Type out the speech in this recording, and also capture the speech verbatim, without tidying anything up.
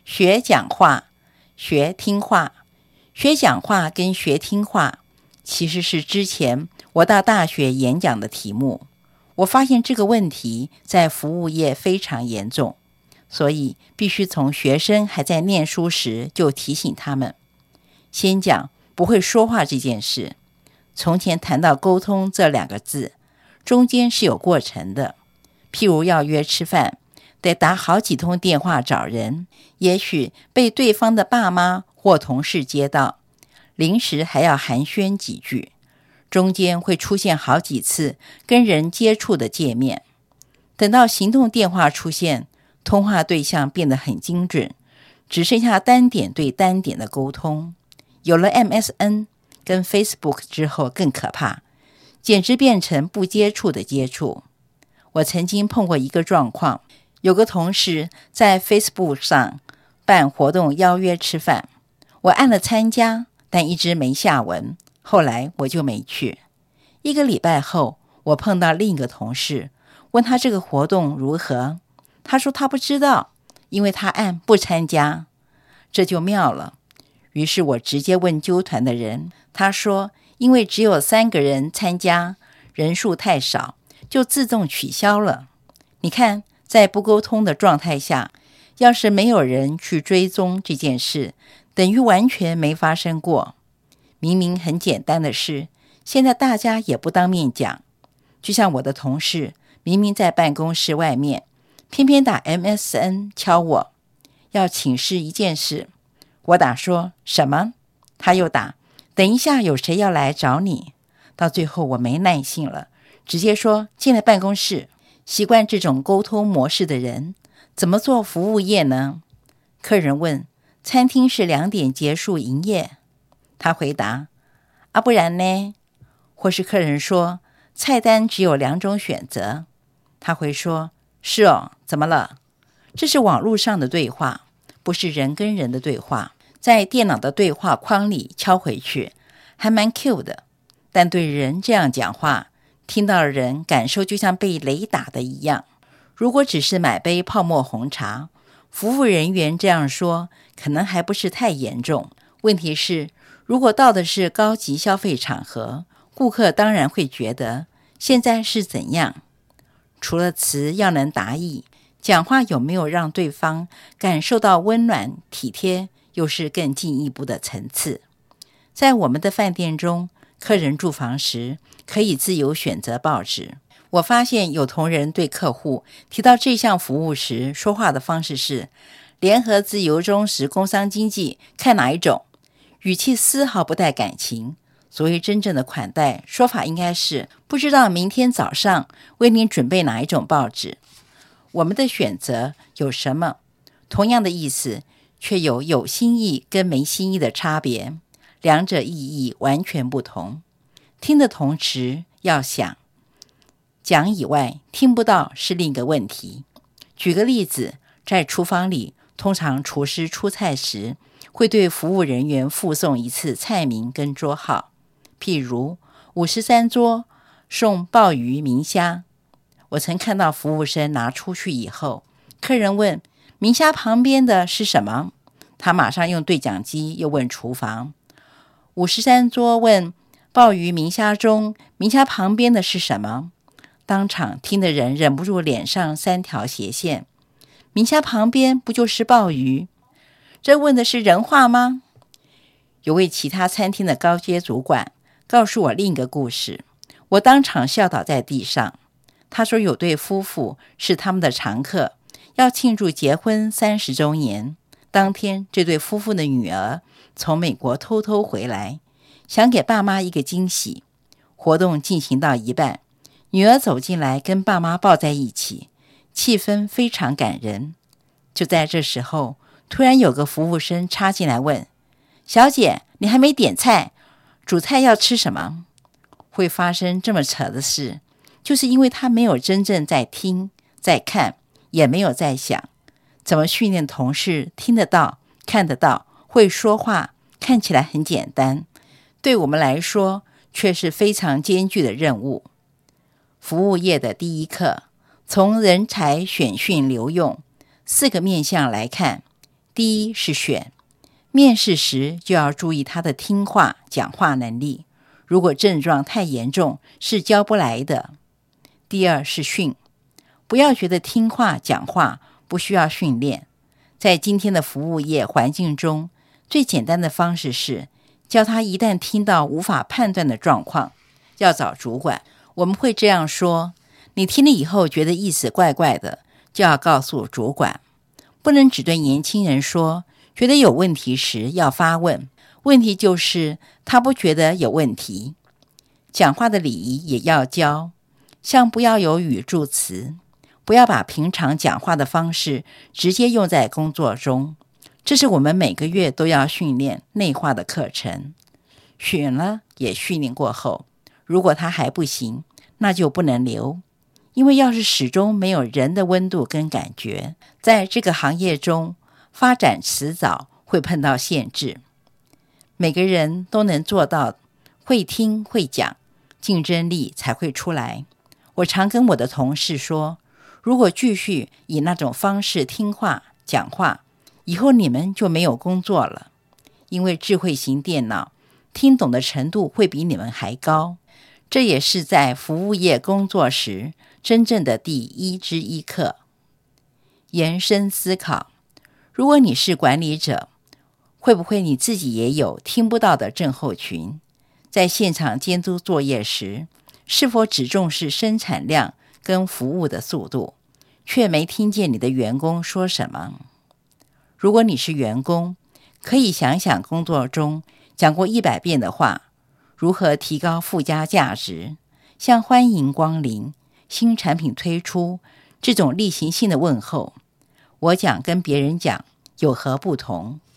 学讲话，学听话。学讲话跟学听话其实是之前我到大学演讲的题目。我发现这个问题在服务业非常严重，所以必须从学生还在念书时就提醒他们。先讲不会说话这件事。从前谈到沟通这两个字，中间是有过程的。譬如要约吃饭，得打好几通电话找人，也许被对方的爸妈或同事接到，临时还要寒暄几句，中间会出现好几次跟人接触的界面。等到行动电话出现，通话对象变得很精准，只剩下单点对单点的沟通。有了 M S N 跟 Facebook 之后更可怕，简直变成不接触的接触。我曾经碰过一个状况，有个同事在 Facebook 上办活动邀约吃饭，我按了参加，但一直没下文，后来我就没去。一个礼拜后，我碰到另一个同事，问他这个活动如何，他说他不知道，因为他按不参加。这就妙了，于是我直接问纠团的人，他说因为只有三个人参加，人数太少，就自动取消了。你看，在不沟通的状态下，要是没有人去追踪这件事，等于完全没发生过。明明很简单的事，现在大家也不当面讲。就像我的同事，明明在办公室外面，偏偏打 M S N 敲我，要请示一件事。我打说什么？他又打等一下有谁要来找你。到最后我没耐性了，直接说进来办公室。习惯这种沟通模式的人，怎么做服务业呢？客人问，餐厅是两点结束营业。他回答，啊不然呢？或是客人说，菜单只有两种选择。他会说，是哦，怎么了？这是网络上的对话，不是人跟人的对话。在电脑的对话框里敲回去，还蛮 Q 的。但对人这样讲话，听到的人感受就像被雷打的一样。如果只是买杯泡沫红茶，服务人员这样说，可能还不是太严重。问题是，如果到的是高级消费场合，顾客当然会觉得现在是怎样。除了词要能达意，讲话有没有让对方感受到温暖体贴，又是更进一步的层次。在我们的饭店中，客人住房时可以自由选择报纸。我发现有同仁对客户提到这项服务时，说话的方式是联合自由中时工商经济，看哪一种，语气丝毫不带感情。所谓真正的款待，说法应该是不知道明天早上为您准备哪一种报纸。我们的选择有什么？同样的意思，却有有心意跟没心意的差别，两者意义完全不同。听的同时要想，讲以外听不到是另一个问题。举个例子，在厨房里，通常厨师出菜时会对服务人员附送一次菜名跟桌号，譬如五十三桌送鲍鱼明虾。我曾看到服务生拿出去以后，客人问明虾旁边的是什么，他马上用对讲机又问厨房。五十三桌问鲍鱼明虾中明虾旁边的是什么，当场听的人忍不住脸上三条斜线。明虾旁边不就是鲍鱼？这问的是人话吗？有位其他餐厅的高阶主管告诉我另一个故事，我当场笑倒在地上。他说有对夫妇是他们的常客，要庆祝结婚三十周年。当天这对夫妇的女儿从美国偷偷回来，想给爸妈一个惊喜。活动进行到一半，女儿走进来跟爸妈抱在一起，气氛非常感人。就在这时候，突然有个服务生插进来问，小姐，你还没点菜，主菜要吃什么？会发生这么扯的事，就是因为他没有真正在听，在看，也没有在想。怎么训练同事听得到，看得到，会说话，看起来很简单，对我们来说却是非常艰巨的任务。服务业的第一课，从人才选训留用四个面向来看， 第一是选，面试时就要注意他的听话、讲话能力，如果症状太严重，是教不来的。第二是训，不要觉得听话、讲话不需要训练。在今天的服务业环境中，最简单的方式是教他一旦听到无法判断的状况，要找主管。我们会这样说，你听了以后觉得意思怪怪的，就要告诉主管。不能只对年轻人说，觉得有问题时要发问，问题就是他不觉得有问题。讲话的礼仪也要教，像不要有语助词，不要把平常讲话的方式直接用在工作中，这是我们每个月都要训练内化的课程。选了也训练过后，如果他还不行，那就不能留。因为要是始终没有人的温度跟感觉，在这个行业中发展迟早会碰到限制。每个人都能做到会听会讲，竞争力才会出来。我常跟我的同事说，如果继续以那种方式听话讲话，以后你们就没有工作了，因为智慧型电脑听懂的程度会比你们还高。这也是在服务业工作时真正的第一之一课。延伸思考，如果你是管理者，会不会你自己也有听不到的症候群？在现场监督作业时，是否只重视生产量跟服务的速度，却没听见你的员工说什么？如果你是员工，可以想想工作中讲过一百遍的话，如何提高附加价值，像欢迎光临、新产品推出这种例行性的问候，我讲跟别人讲有何不同？